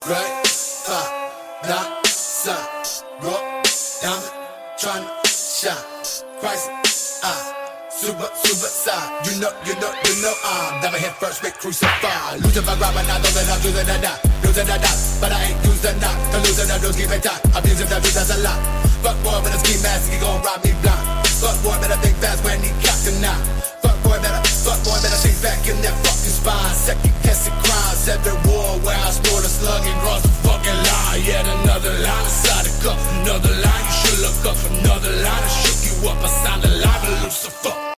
Right, five, not sign, rock, diamond, tryna shine, Christ, super side. You know, I'm never hit first, make crucified. Losing my rhyme, and I know that I'm losing the knot, but I ain't used the knot. The losing the rules, keep it tight. Abusing the rules, that's a lot. Fuck boy, but a ski mask, he gon' rob me blind. Fuck boy, better think fast when he cock a nine. Fuck boy, better think back in that fucking spine. Second guessing crimes, every war where I stored a slug and crossed the fucking line. Yet another line inside the cup, another line. You should look up, another line. I shook you up, I signed a line to Lucifer.